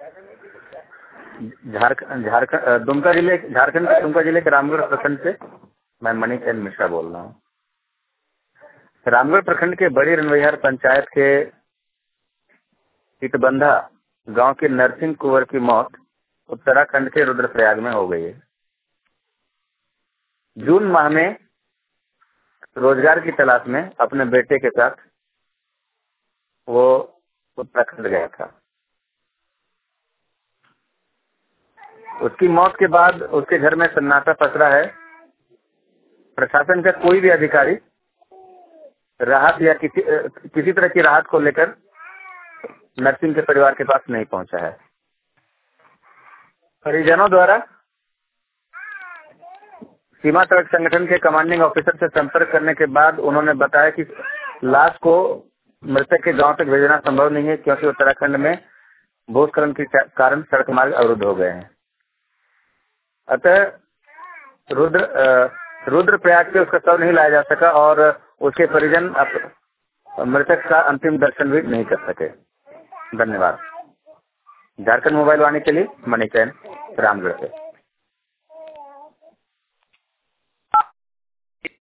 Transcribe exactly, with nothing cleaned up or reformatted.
झारखंड झारखंड दुमका जिले झारखंड के दुमका जिले के रामगढ़ प्रखंड से मैं मणिचंद मिश्रा बोल रहा हूँ। रामगढ़ प्रखंड के बड़ी रनवैहर पंचायत के इटबंधा गांव के नरसिंह कुंवर की मौत उत्तराखंड के रुद्रप्रयाग में हो गई है। जून माह में रोजगार की तलाश में अपने बेटे के साथ वो उत्तराखंड गया था। उसकी मौत के बाद उसके घर में सन्नाटा पसरा है। प्रशासन का कोई भी अधिकारी राहत या किसी किसी तरह की राहत को लेकर नरसिंह के परिवार के पास नहीं पहुंचा है। परिजनों द्वारा सीमा सड़क संगठन के कमांडिंग ऑफिसर से संपर्क करने के बाद उन्होंने बताया कि लाश को मृतक के गांव तक भेजना संभव नहीं है, क्योंकि उत्तराखंड में भूस्खलन के कारण सड़क मार्ग अवरुद्ध हो गए हैं। अतः रुद्र रुद्रप्रयाग से उसका शव नहीं लाया जा सका और उसके परिजन मृतक का अंतिम दर्शन भी नहीं कर सके। धन्यवाद। झारखंड मोबाइल वाणी के लिए मणिचंद, रामगढ़ से।